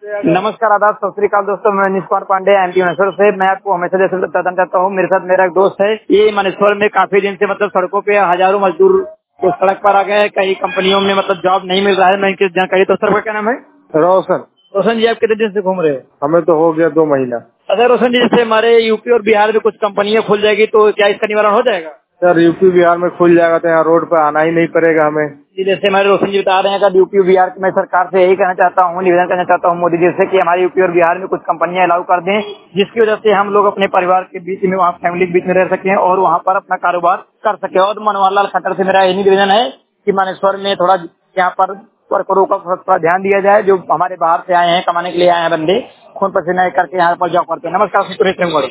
नमस्कार, आदाब, सत श्री अकाल दोस्तों। मैं मनीष कुमार पांडे एमपी मनेश्वर से। मैं आपको हमेशा जैसे बताना चाहता हूँ, मेरे साथ मेरा एक दोस्त है। ये मनेश्वर में काफी दिन से सड़कों पे हजारों मजदूर तो सड़क पर आ गए। कई कंपनियों में जॉब नहीं मिल रहा है। मैं इनकी जानकारी। तो सर का क्या नाम है? रोशन। रोशन जी, आप कितने दिन से घूम रहे हो? हमें तो हो गया 2 महीना। अच्छा रोशन जी, जैसे हमारे यूपी और बिहार में कुछ कंपनियां खुल जाएगी तो क्या इसका निवारण हो जाएगा? सर यूपी बिहार में खुल जाएगा तो यहाँ रोड पे आना ही नहीं पड़ेगा हमें। जी, जैसे हमारे रोशन जी बता रहे हैं कि यूपी बिहार में सरकार से यही कहना चाहता हूँ, निवेदन करना चाहता हूँ मोदी जी से कि हमारे यूपी और बिहार में कुछ कंपनियां अलाउ कर दें, जिसकी वजह से हम लोग अपने परिवार के बीच में, वहाँ फैमिली के बीच में रह सकें और वहाँ पर अपना कारोबार कर सके। और मनोहर लाल खट्टर से मेरा यही निवेदन है कि मानेश्वर में थोड़ा यहाँ पर वर्करों का थोड़ा ध्यान दिया जाए, जो हमारे बाहर से आए हैं, कमाने के लिए आए हैं बंदे, खून पसीना करके यहाँ पर जॉब करते हैं। नमस्कार।